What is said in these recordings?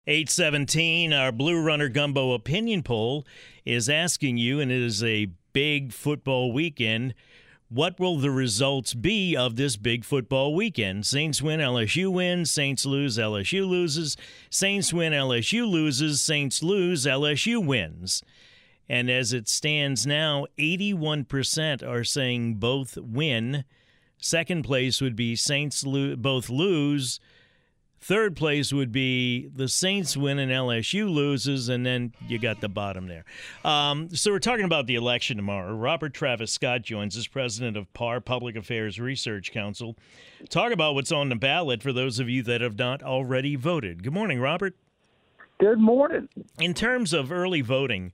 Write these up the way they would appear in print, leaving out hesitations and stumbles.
817, our Blue Runner Gumbo opinion poll is asking you, and it is a big football weekend, what will the results be of this big football weekend? Saints win, LSU wins. Saints lose, LSU loses. Saints win, LSU loses. Saints lose, LSU wins. And as it stands now, 81% are saying both win. Second place would be Saints both lose. Third place would be the Saints win and LSU loses, and then you got the bottom there. So we're talking about the election tomorrow. Robert Travis Scott joins us, president of PAR, Public Affairs Research Council. Talk about what's on the ballot for those of you that have not already voted. Good morning, Robert. Good morning. In terms of early voting,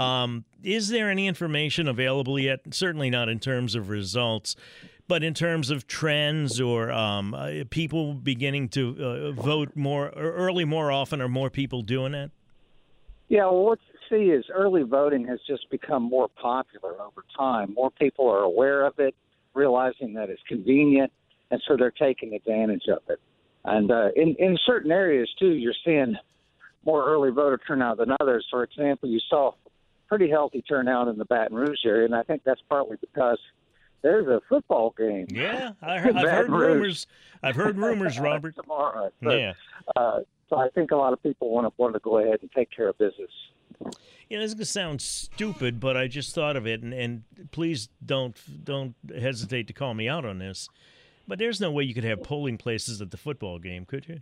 is there any information available yet? Certainly not in terms of results, but in terms of trends or people beginning to vote more early more often, or more people doing it? Yeah, well, what you see is early voting has just become more popular over time. More people are aware of it, realizing that it's convenient, and so they're taking advantage of it. And in certain areas, too, you're seeing more early voter turnout than others. For example, you saw pretty healthy turnout in the Baton Rouge area, and I think that's partly because there's a football game. Yeah, I've heard rumors. I've heard rumors, Robert. Tomorrow. Yeah. So I think a lot of people want to go ahead and take care of business. Yeah, this is going to sound stupid, but I just thought of it, and please don't hesitate to call me out on this. But there's no way you could have polling places at the football game, could you?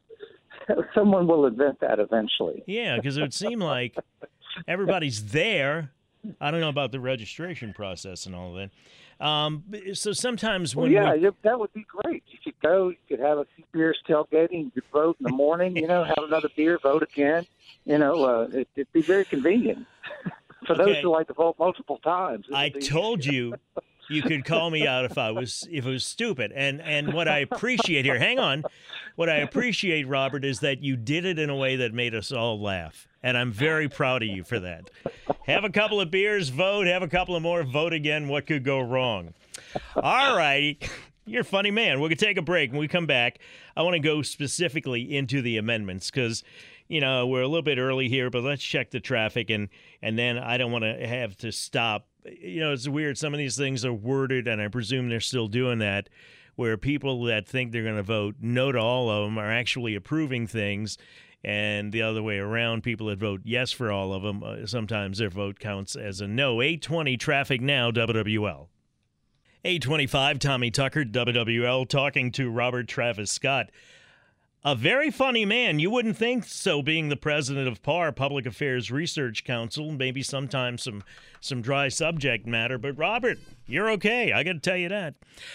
Someone will invent that eventually. Yeah, because it would seem like everybody's there. I don't know about the registration process and all of that. So sometimes when that would be great. You could go, you could have a few beers tailgating, you could vote in the morning, have another beer, vote again. It'd be very convenient for those who like to vote multiple times. I told you could call me out if it was stupid. And what I appreciate here, hang on, what I appreciate, Robert, is that you did it in a way that made us all laugh. And I'm very proud of you for that. Have a couple of beers, vote. Have a couple of more, vote again. What could go wrong? All right. You're a funny man. We're going to take a break. When we come back, I want to go specifically into the amendments because, we're a little bit early here, but let's check the traffic. And then I don't want to have to stop. It's weird. Some of these things are worded, and I presume they're still doing that, where people that think they're going to vote no to all of them are actually approving things. And the other way around, people that vote yes for all of them, sometimes their vote counts as a no. 820 traffic now, WWL. 825, Tommy Tucker, WWL, talking to Robert Travis Scott. A very funny man. You wouldn't think so, being the president of PAR, Public Affairs Research Council. Maybe sometimes some dry subject matter. But, Robert, you're okay. I got to tell you that.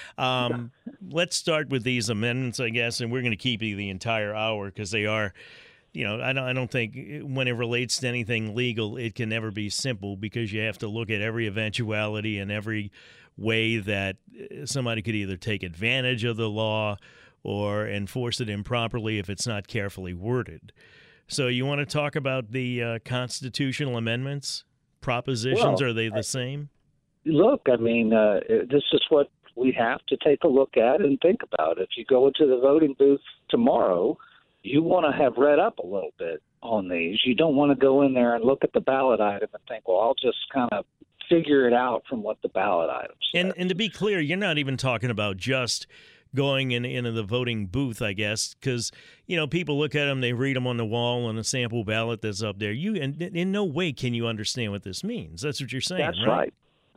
Let's start with these amendments, I guess, and we're going to keep you the entire hour because they are... I don't think when it relates to anything legal, it can never be simple because you have to look at every eventuality and every way that somebody could either take advantage of the law or enforce it improperly if it's not carefully worded. So you want to talk about the constitutional amendments? Propositions, are they the same? Look, this is what we have to take a look at and think about. If you go into the voting booth tomorrow, you want to have read up a little bit on these. You don't want to go in there and look at the ballot item and think, well, I'll just kind of figure it out from what the ballot item says. And to be clear, you're not even talking about just going into the voting booth, I guess, because, people look at them, they read them on the wall on a sample ballot that's up there. And in no way can you understand what this means. That's what you're saying, That's right?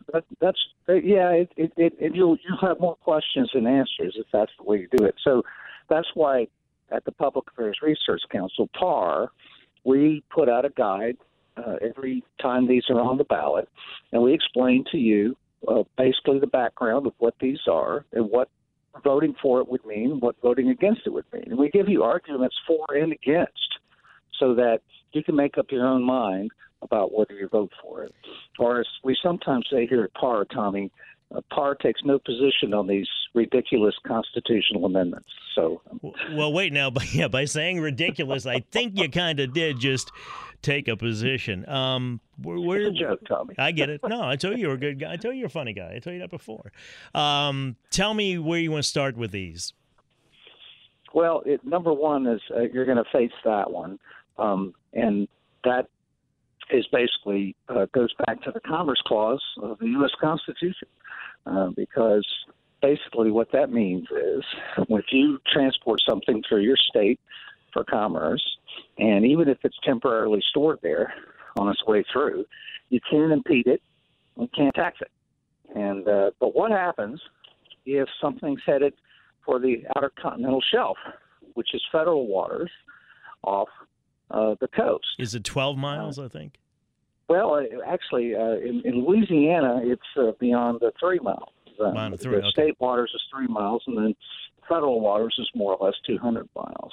You'll have more questions than answers if that's the way you do it. So that's why at the Public Affairs Research Council, PAR, we put out a guide every time these are on the ballot, and we explain to you basically the background of what these are and what voting for it would mean, what voting against it would mean. And we give you arguments for and against so that you can make up your own mind about whether you vote for it. Or as we sometimes say here at PAR, Tommy, PAR takes no position on these ridiculous constitutional amendments. So, well, wait now, by saying ridiculous, I think you kind of did just take a position. It's a joke, Tommy. I get it. No, I told you you're a good guy. I told you you're a funny guy. I told you that before. Tell me where you want to start with these. Well, number one is you're going to face that one, and that is basically goes back to the Commerce Clause of the U.S. Constitution, because basically what that means is if you transport something through your state for commerce, and even if it's temporarily stored there on its way through, you can't impede it, you can't tax it. And but what happens if something's headed for the outer continental shelf, which is federal waters off the coast? Is it 12 miles, I think? Well, actually, in Louisiana, it's beyond the 3 miles. The state waters is 3 miles, and then federal waters is more or less 200 miles.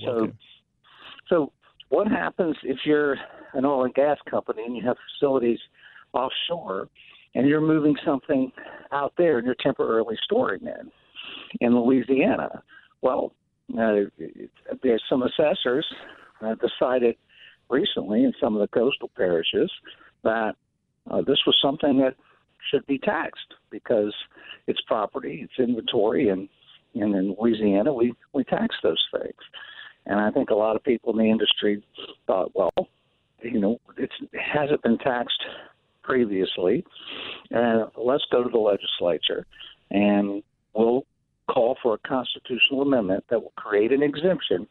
So what happens if you're an oil and gas company and you have facilities offshore and you're moving something out there and you're temporarily storing it in Louisiana? Well, there's some assessors decided recently in some of the coastal parishes that this was something that should be taxed because it's property, it's inventory, and in Louisiana we tax those things. And I think a lot of people in the industry thought, well, it hasn't been taxed previously. Let's go to the legislature and we'll call for a constitutional amendment that will create an exemption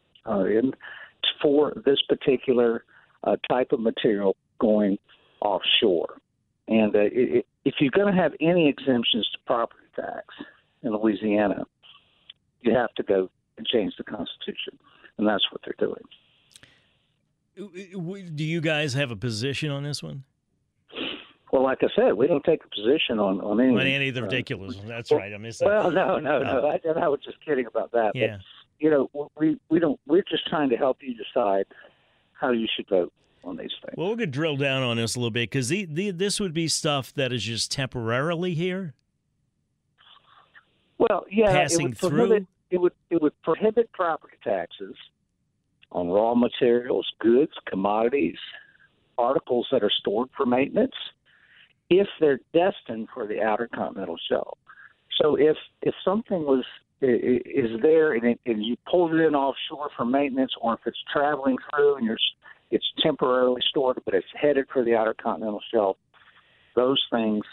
for this particular type of material going offshore. And if you're going to have any exemptions to property tax in Louisiana, you have to go and change the Constitution. And that's what they're doing. Do you guys have a position on this one? Well, like I said, we don't take a position on any. On any of the ridiculous. That's right. I missed that. Well, no. I was just kidding about that. Yeah. But, we don't. We're just trying to help you decide how you should vote on these things. Well, we're going to drill down on this a little bit because this would be stuff that is just temporarily here. Well, yeah, passing through. It would prohibit property taxes on raw materials, goods, commodities, articles that are stored for maintenance, if they're destined for the outer continental shelf. So if something is there and you pulled it in offshore for maintenance, or if it's traveling through and it's temporarily stored but it's headed for the outer continental shelf, those things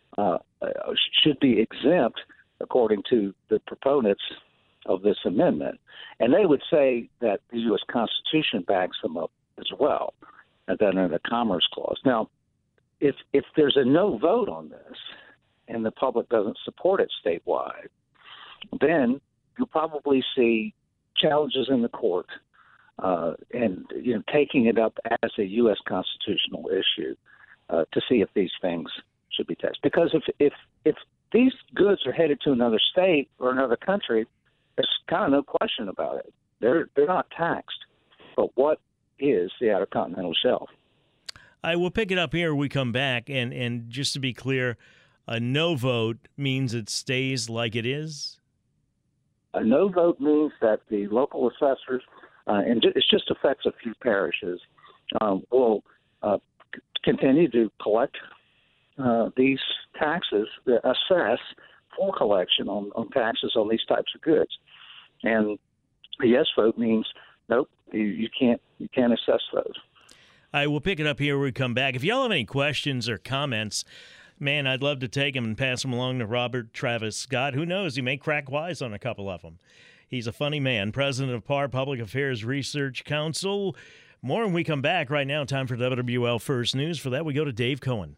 should be exempt according to the proponents of this amendment. And they would say that the U.S. Constitution backs them up as well, and then in the Commerce Clause. Now, if there's a no vote on this and the public doesn't support it statewide, then you'll probably see challenges in the court and taking it up as a U.S. constitutional issue to see if these things should be taxed. Because if these goods are headed to another state or another country, there's kind of no question about it. They're not taxed. But what is the outer continental shelf? I will pick it up here when we come back. And just to be clear, a no vote means it stays like it is? A no vote means that the local assessors, and it just affects a few parishes, will continue to collect these taxes, assess for collection on taxes on these types of goods. And a yes vote means nope, you can't assess those. I will pick it up here when we come back. If y'all have any questions or comments, man, I'd love to take them and pass them along to Robert Travis Scott. Who knows? He may crack wise on a couple of them. He's a funny man. President of PAR, Public Affairs Research Council. More when we come back. Right now, time for WWL First News. For that, we go to Dave Cohen.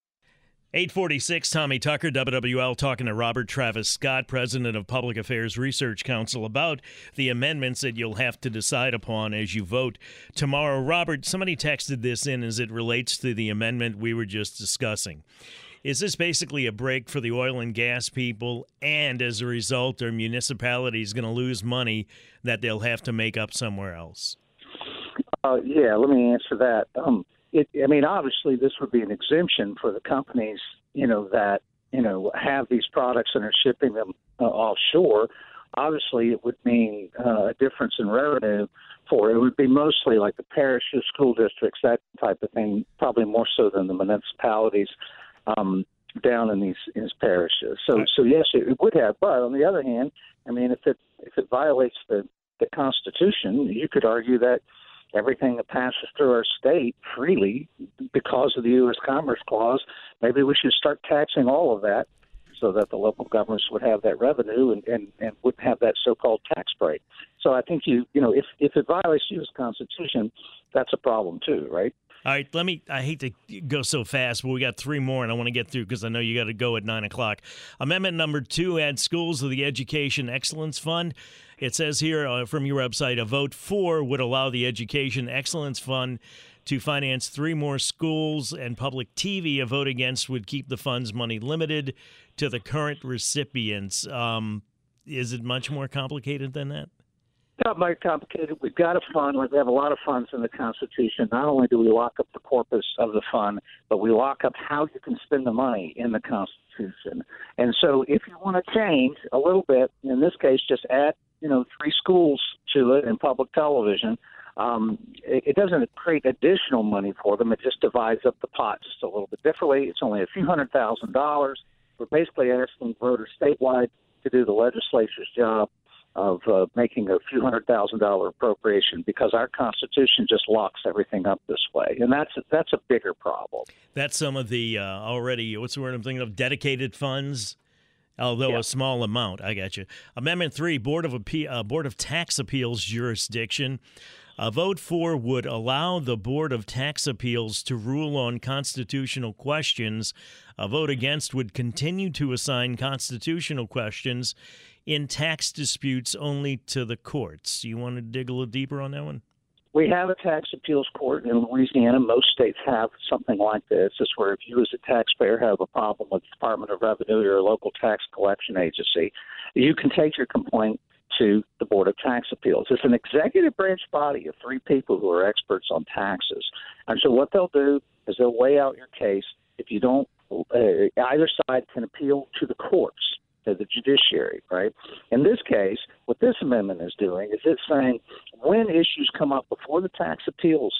846, Tommy Tucker, WWL, talking to Robert Travis Scott, President of Public Affairs Research Council, about the amendments that you'll have to decide upon as you vote tomorrow. Robert, somebody texted this in as it relates to the amendment we were just discussing. Is this basically a break for the oil and gas people, and as a result, are municipalities going to lose money that they'll have to make up somewhere else? Yeah, let me answer that. Obviously, this would be an exemption for the companies, that, have these products and are shipping them offshore. Obviously, it would mean a difference in revenue for it would be mostly like the parishes, school districts, that type of thing, probably more so than the municipalities. down in these parishes. So yes, it would have. But on the other hand, I mean, if it violates the Constitution, you could argue that everything that passes through our state freely because of the U.S. Commerce Clause, maybe we should start taxing all of that so that the local governments would have that revenue and wouldn't have that so-called tax break. So I think if it violates the U.S. Constitution, that's a problem too, right? All right, I hate to go so fast, but we got three more, and I want to get through because I know you got to go at 9 o'clock. Amendment number 2 adds schools to the Education Excellence Fund. It says here from your website, a vote for would allow the Education Excellence Fund to finance 3 more schools and public TV. A vote against would keep the fund's money limited to the current recipients. Is it much more complicated than that? Not very complicated. We've got a fund. We have a lot of funds in the Constitution. Not only do we lock up the corpus of the fund, but we lock up how you can spend the money in the Constitution. And so if you want to change a little bit, in this case, just add 3 schools to it and public television. It doesn't create additional money for them. It just divides up the pot just a little bit differently. It's only a few $100,000. We're basically asking voters statewide to do the legislature's job of making a few $100,000 appropriation because our Constitution just locks everything up this way. And that's a bigger problem. That's some of the already, what's the word I'm thinking of, dedicated funds, although a small amount. I got you. Amendment 3, Board of Tax Appeals jurisdiction. A vote for would allow the Board of Tax Appeals to rule on constitutional questions. A vote against would continue to assign constitutional questions in tax disputes only to the courts. You want to dig a little deeper on that one? We have a tax appeals court in Louisiana. Most states have something like this. It's where if you as a taxpayer have a problem with the Department of Revenue or a local tax collection agency, you can take your complaint to the Board of Tax Appeals. It's an executive branch body of 3 people who are experts on taxes. And so what they'll do is they'll weigh out your case. If you don't, either side can appeal to the courts, to the judiciary, right? In this case, what this amendment is doing is it's saying when issues come up before the tax appeals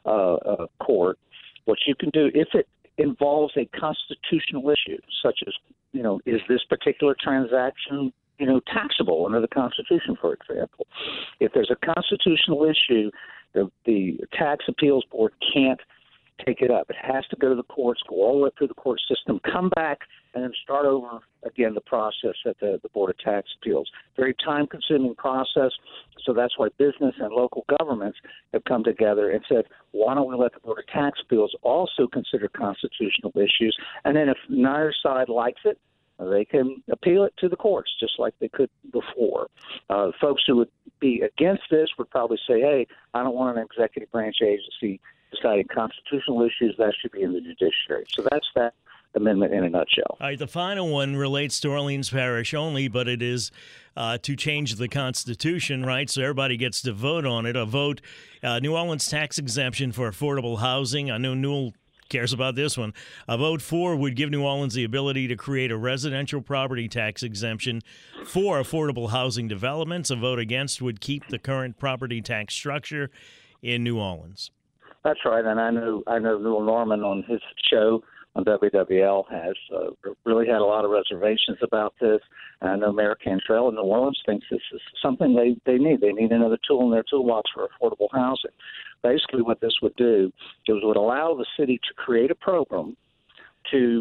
court, what you can do, if it involves a constitutional issue, such as, is this particular transaction taxable under the Constitution, for example. If there's a constitutional issue, the Tax Appeals Board can't take it up. It has to go to the courts, go all the way through the court system, come back, and then start over again the process at the Board of Tax Appeals. Very time-consuming process, so that's why business and local governments have come together and said, why don't we let the Board of Tax Appeals also consider constitutional issues, and then if neither side likes it, they can appeal it to the courts, just like they could before. Folks who would be against this would probably say, hey, I don't want an executive branch agency deciding constitutional issues. That should be in the judiciary. So that's that amendment in a nutshell. All right, the final one relates to Orleans Parish only, but it is to change the Constitution, right? So everybody gets to vote on it. A vote, New Orleans tax exemption for affordable housing. I know Newell cares about this one. A vote for would give New Orleans the ability to create a residential property tax exemption for affordable housing developments. A vote against would keep the current property tax structure in New Orleans. That's right, and I know Newell Norman on his show on WWL has really had a lot of reservations about this. And I know Mayor Cantrell in New Orleans thinks this is something they need. They need another tool in their toolbox for affordable housing. Basically what this would do is would allow the city to create a program to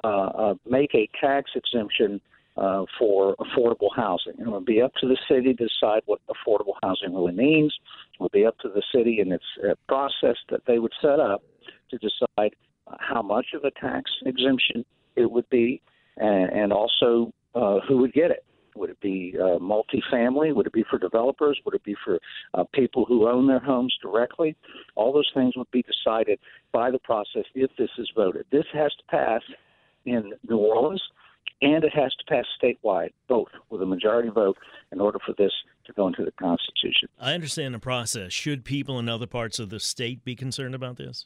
make a tax exemption for affordable housing. And it would be up to the city to decide what affordable housing really means. It would be up to the city and its process that they would set up to decide how much of a tax exemption it would be and also who would get it. Would it be multifamily? Would it be for developers? Would it be for people who own their homes directly? All those things would be decided by the process if this is voted. This has to pass in New Orleans, and it has to pass statewide, both, with a majority vote in order for this to go into the Constitution. I understand the process. Should people in other parts of the state be concerned about this?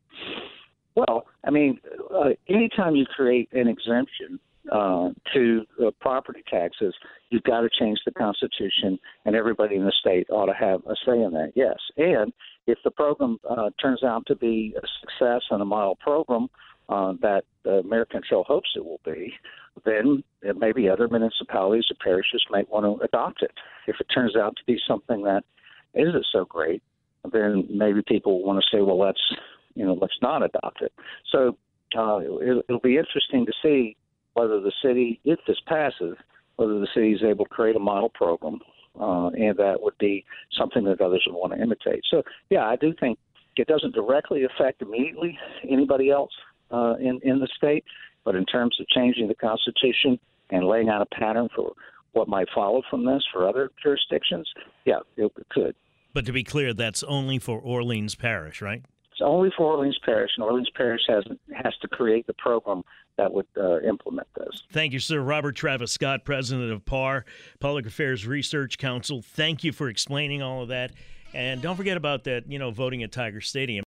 Well, I mean, anytime you create an exemption to property taxes, you've got to change the Constitution, and everybody in the state ought to have a say in that, yes. And if the program turns out to be a success and a model program, that Mayor Cantrell hopes it will be, then maybe other municipalities or parishes might want to adopt it. If it turns out to be something that isn't so great, then maybe people want to say, well, let's not adopt it. So it'll be interesting to see whether the city, if this passes, whether the city is able to create a model program, and that would be something that others would want to imitate. So, yeah, I do think it doesn't directly affect immediately anybody else in the state, but in terms of changing the Constitution and laying out a pattern for what might follow from this for other jurisdictions, yeah, it could. But to be clear, that's only for Orleans Parish, right? It's only for Orleans Parish, and Orleans Parish has to create the program that would implement this. Thank you, sir. Robert Travis Scott, president of PAR, Public Affairs Research Council. Thank you for explaining all of that. And don't forget about that, voting at Tiger Stadium.